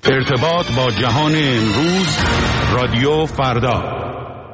ارتباط با جهان امروز، رادیو فردا.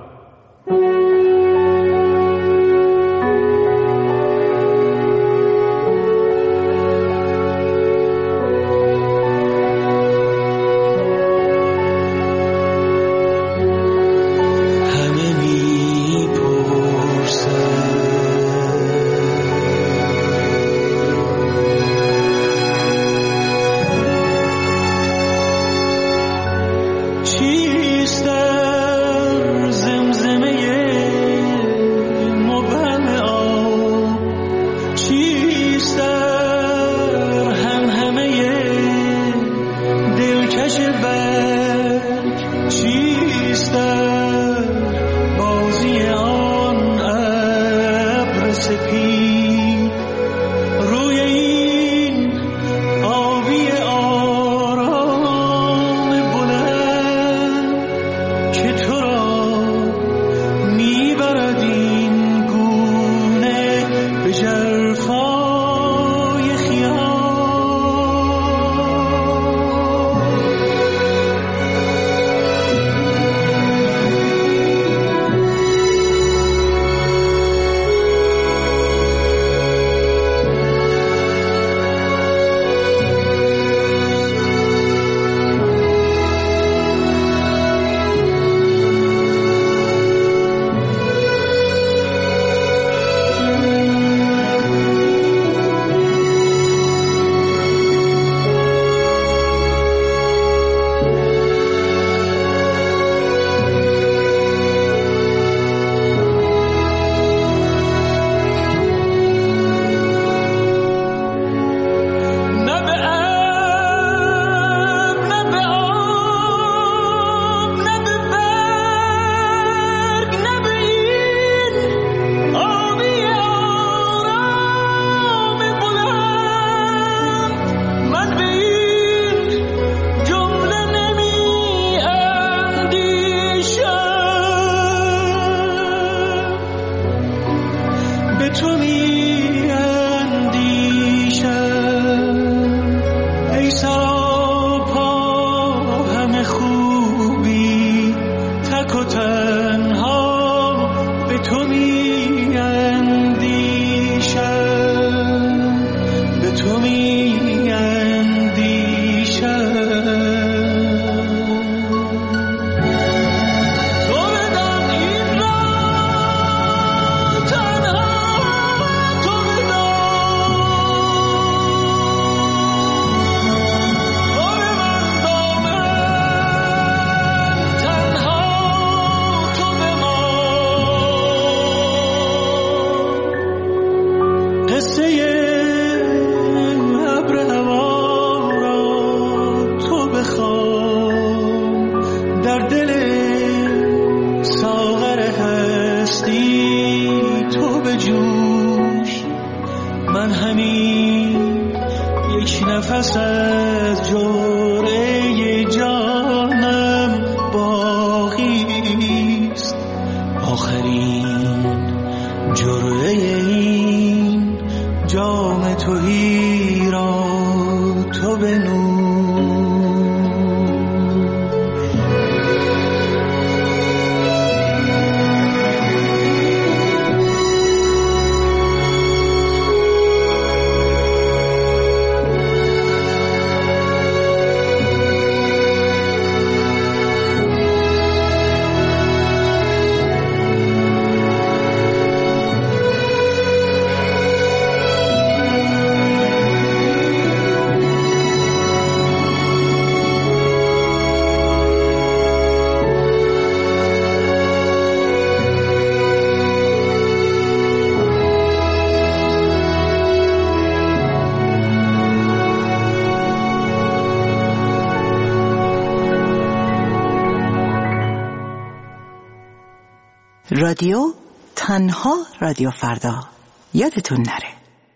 رادیو تنها رادیو فردا، یادتون نره.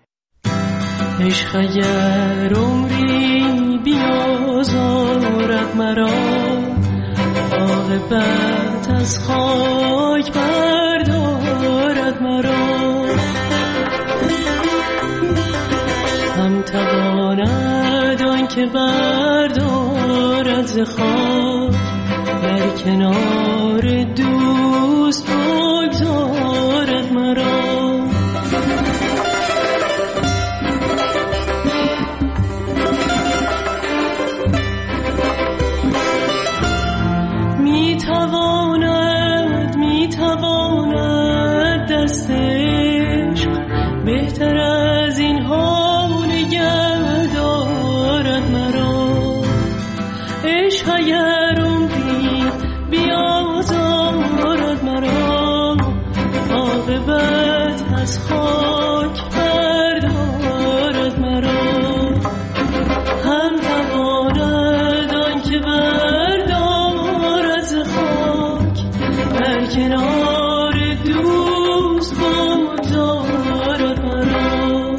عشق اگر عمری بیازارد مرا، عاقبت از خاک بردارد مرا. هم تواند آن که بردارد ز خاک، در کنار دوست بگذارد مرا. میتواند دست عشق بهتر از این ها نگه دارد مرا. عشق اگر عمری بیازارد مرا، عاقبت از خاک بردارد مرا. هم تواند آن که بردارد ز خاک، در کنار دوست بگذارد مرا.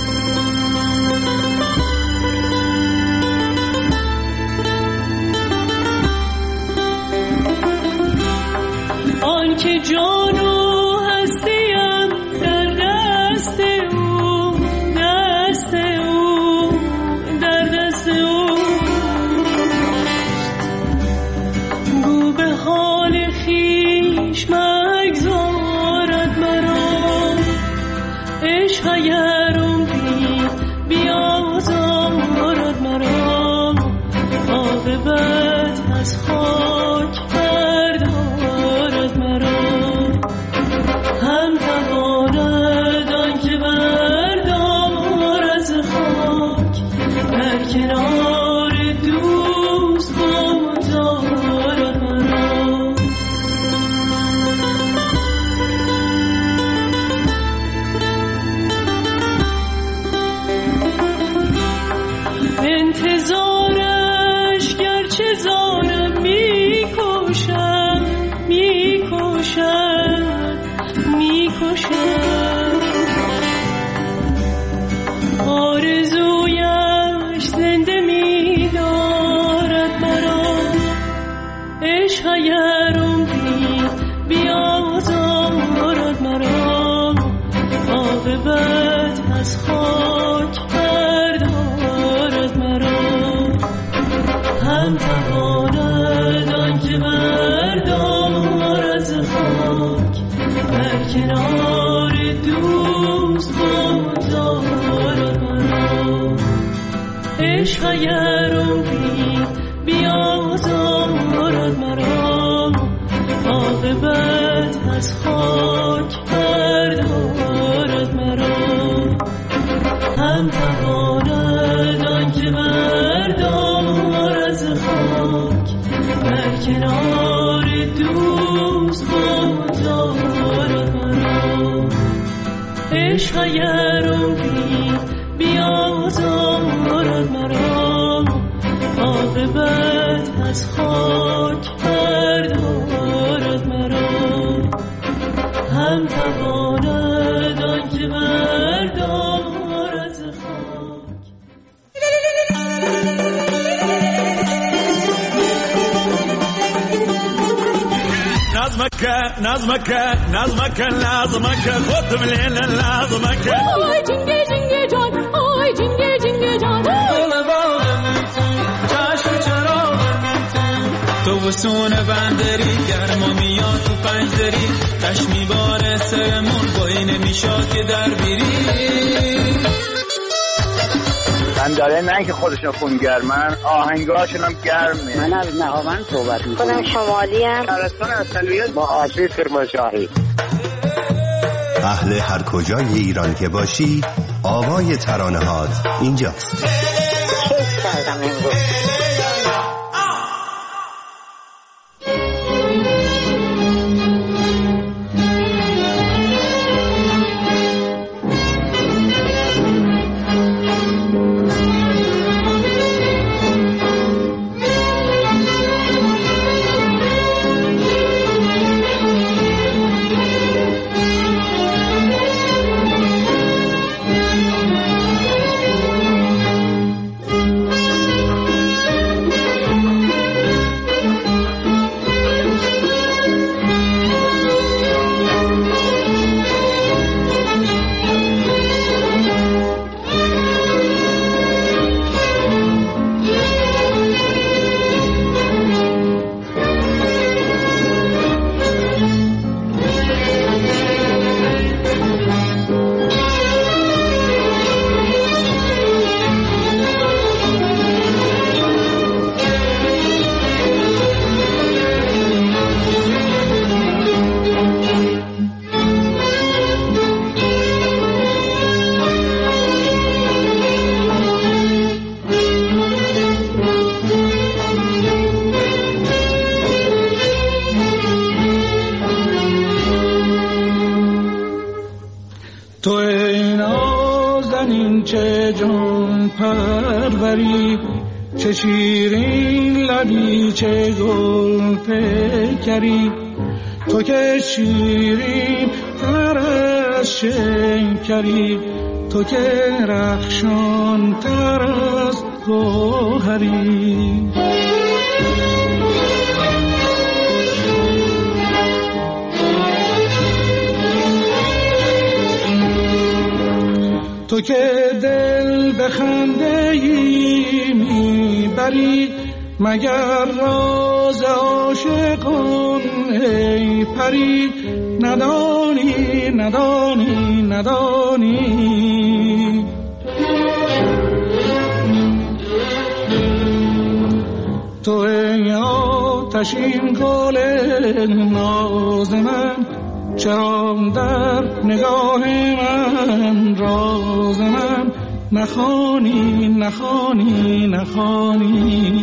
آن که جان و هستیم در دست او، دست او، در دست او، گو به حال خویش مگذارد مرا. عشق اگر عمری بیازارد مرا، عاقبت از خاک بردارد مرا. هم تواند آن که بردارد ز خاک، در کنار دوست بگذارد مرا. انتظارش گرچه زارم میکشد، میکشد، میکشد. آرزویش زنده می‌دارد مرا. عشق اگر عمری بیازارد مرا، عاقبت از خاک بردارد مرا. هم تواند آن که بردارد ز خاک، در کنار دوست بگذارد مرا. عشق اگر عمری بیازارد مرا، عاقبت از خاک بردارد مرا. هم تواند آن که بردارد ز خاک، در کنار دوست بگذارد مرا. عشق اگر عمری بیازارد مرا، عاقبت از خاک بردارد مرا. هم تواند آن که بردارد ز خاک. نظمك خد من هنا نظمك. آی جنگه جنگه جان، آی جنگه جنگه جان. چشم چراغ تو وسون بندری، گرما میاد تو پنجدری، چشمی باره سرمون بایی نمیشاد که در بیری. من داره نه که خودشون خونگرمن، آهنگاشون هم گرمه. من از نهاوند صحبت میکنم. خودم شمالی هم. شهرستان اصلیت با آسیب کرمانشاهی. اهل هر کجای ایران که باشی، آوای ترانه‌هات اینجاست. کیف کردم امروز. پروری، چه شیرین لبی چه گل پیکری، تو که شیرین تر از شکری، تو که رخشان تر از گوهری. تو که دل به خنده ای میبری، مگر راز عاشقان ای پری، ندانی ندانی ندانی. تو ای آتشین گل ناز من، چرا در نگاه من راز من نخوانی نخوانی نخوانی.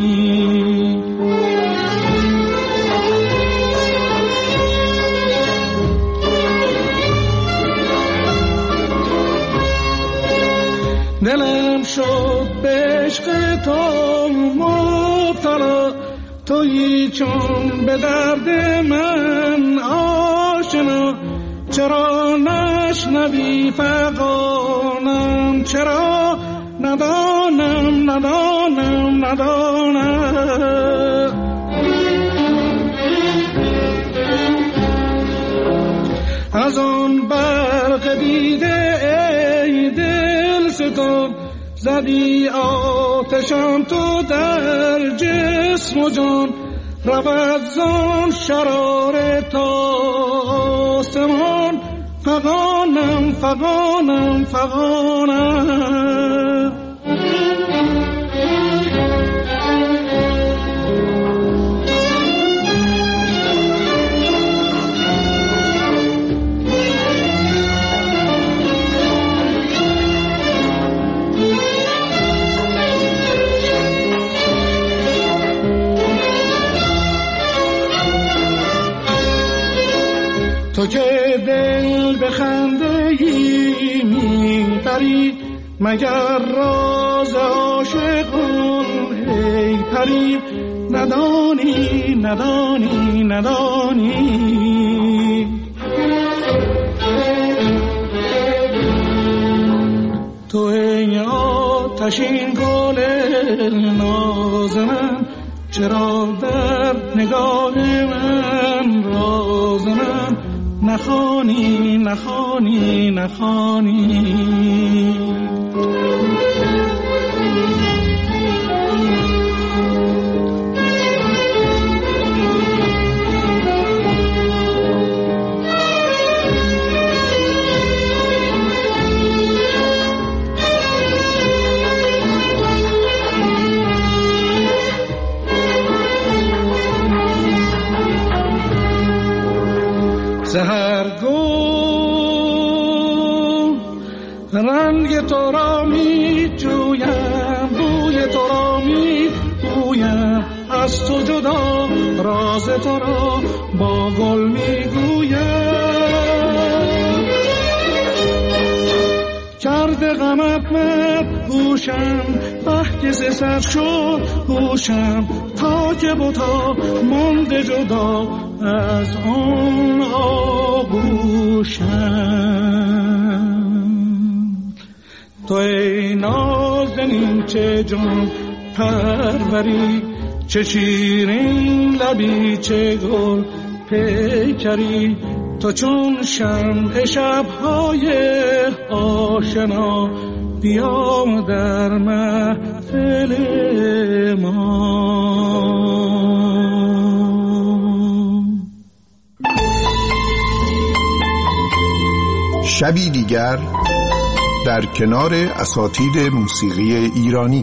دلم شد به عشق تو مبتلا، تویی چون به درد من آشنا. چرا نشنوی فغانم، چرا ندانم ندانم ندانم. از آن برق دیده ای دل ستم، زدی آتشم تو در جسم و جان. رود زان شرار تا آسمان، فغانم فغانم فغانم. تو که دل به خنده ای میبری، مگر راز عاشقان ای پری، ندانی ندانی ندانی. تو ای آتشین گل ناز من، چرا در نگاه من راز من نخوانی نخوانی نخوانی. سحرگو رنگ تو را می جویم، بوی تو را می بویم، از تو جدا راز تو را با گل می گویم. کرده غمت مدهوشم، بحکس سر شد هوشم، تا که بتا مانده جدا از آن آغوشم. تو ای نازنین چه جان پروری، چه شیرین لبی چه گل پیکری، تو چون شمع شب‌های آشنا، بیا در محفل ما. شبی دیگر در کنار اساتید موسیقی ایرانی.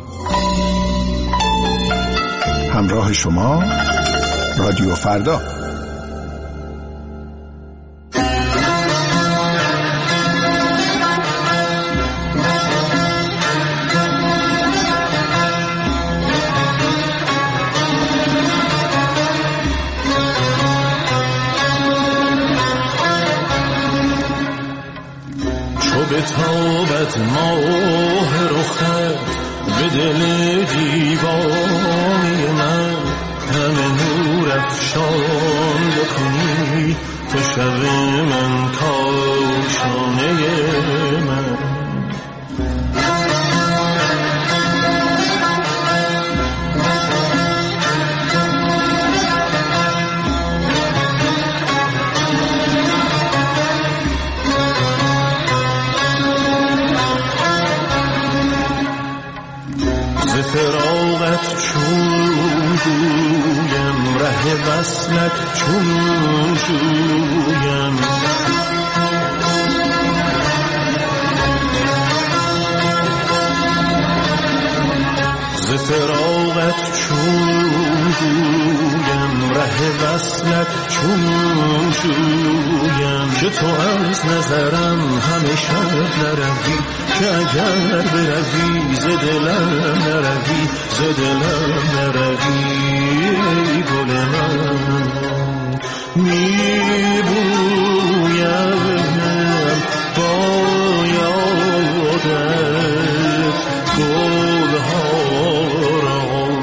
همراه شما رادیو فردا. به تابت ماه رخت به دل دیوانه من همه نور افشان بکنی، تو شب من کاشانه من. فراغت چون جویم، ره وصلت چون جویم، ز فراغت چون جویم، ره وصلت چون جویم، که تو از نظرم همه شب نروی، که اگر بروی ز دلم نروی، ز دلم نروی. ای گل من میبویم با یادت گلها را،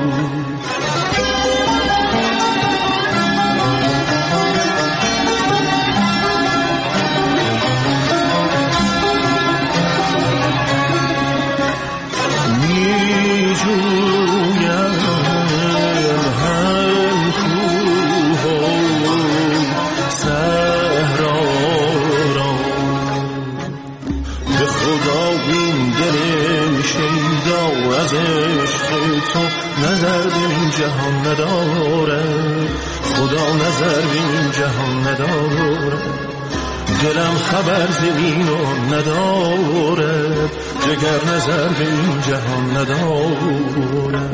از عشق تو نظر به این جهان نداره، خدا نظر به این جهان نداره، دلم خبر ز اینو نداره، جگر نظر به این جهان نداره.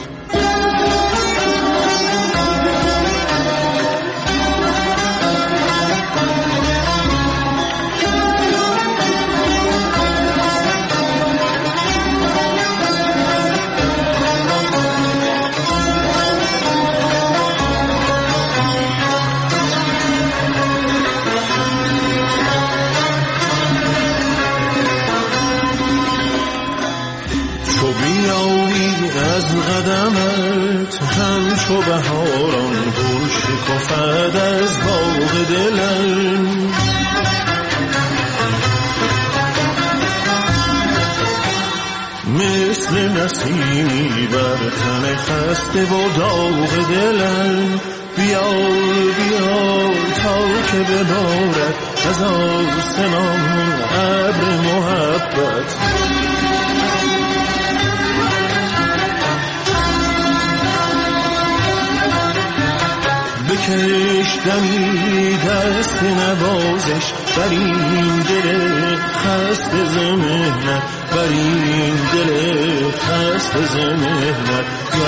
قدمت همچو بهاران گل شکفد از باغ دلم، مثل نسیمی بر تن خسته و داغ دلم. بیا بیا تا که ببارد از آسمان ابر محبت، بکش دمی دست نوازش بر این دل خسته ز مهنت، بر این دل خسته ز مهنت.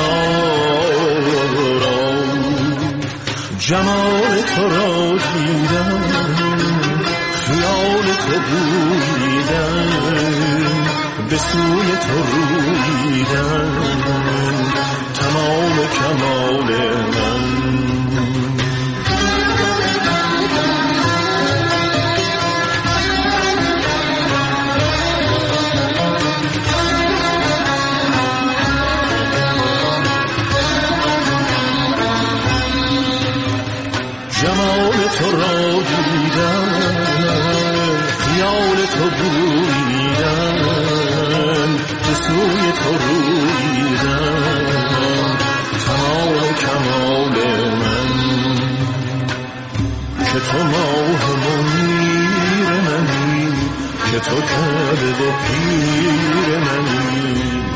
یاران جمال تو را دیدم، خیال تو بویدم، به سوی تو رویدم، تمام کمال من. جمال تو را دیدم، خیال تو بویدم، به سوی تو رویدم، تمام کمال من. که تو ماه منیر منی، که تو کعبه و پیر منی،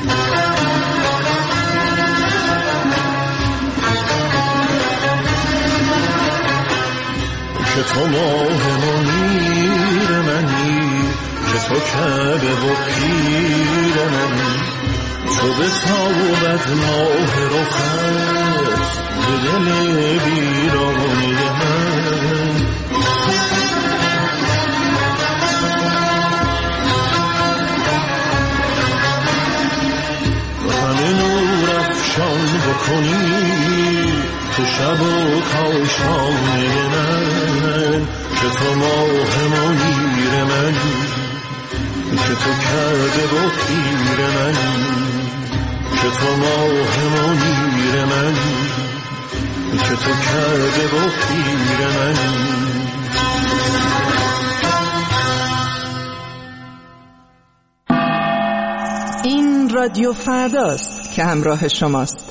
که تو ماه منیر منی، که تو کعبه و پیر منی. تو به تابت ماه رخت به دل بیرانه من، همه نور افشان بکنی تو شب و کاشانه من. که تو ماه منیر منی، که تو کعبه و پیر منی. که تو ماه منیر منی، که تو کرده با پیر منی. این رادیو فرداست که همراه شماست.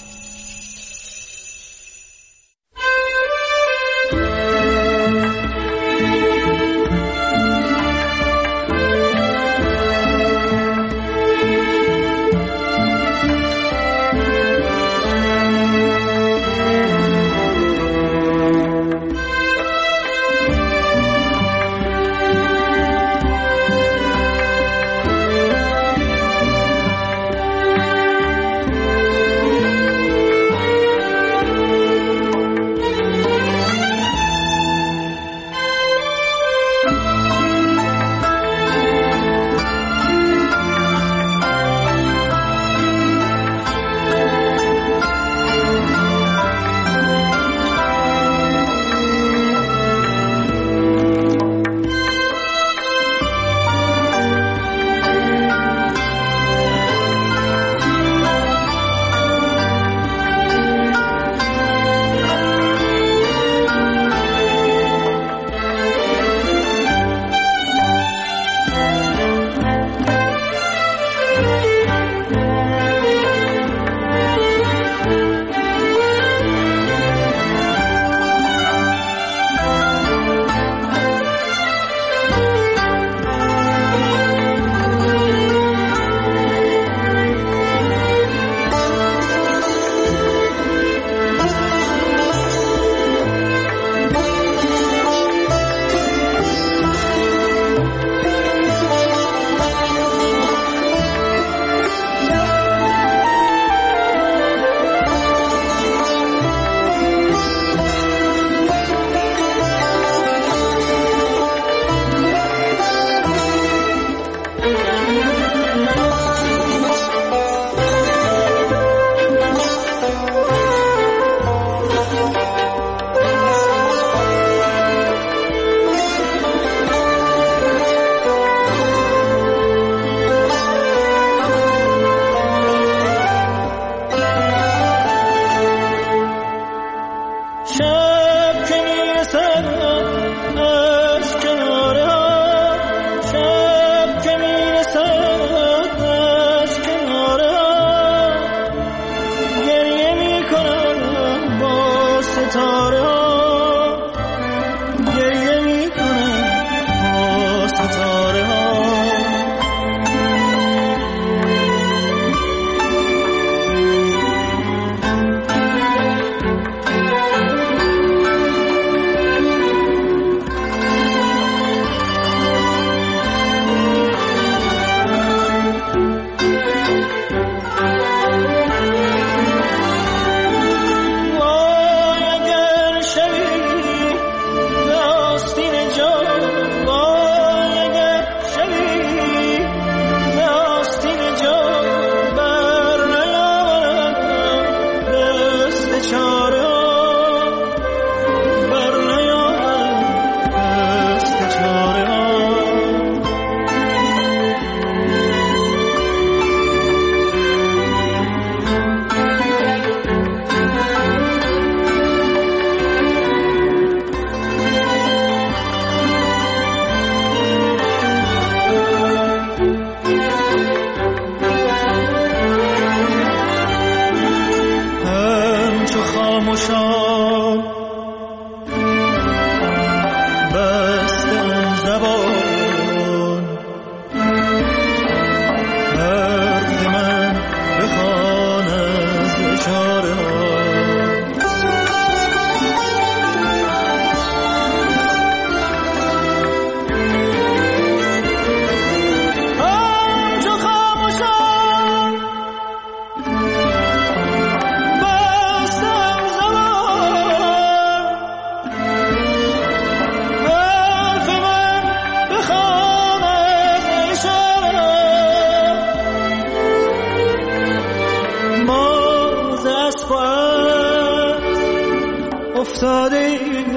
افتاده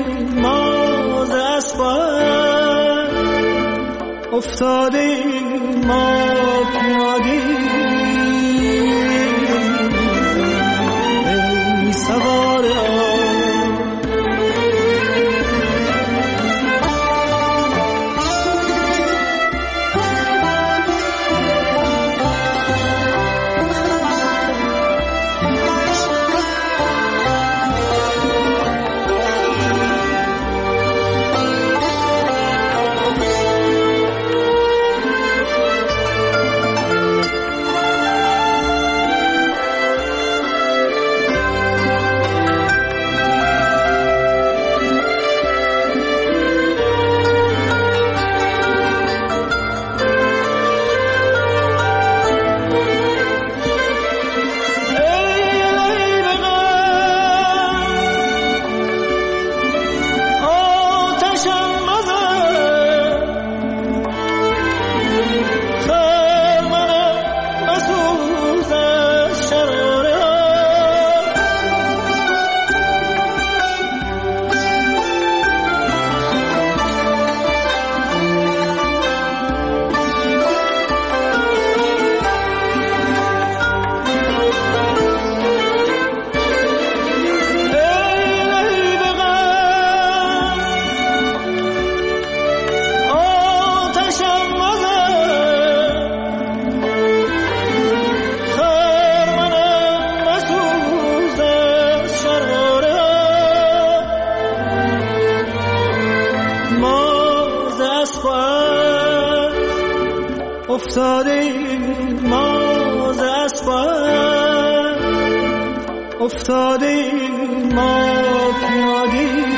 ما ز اسباب افتاده ما پیاده افتاده ما ز اسباب، افتاده ما پیاده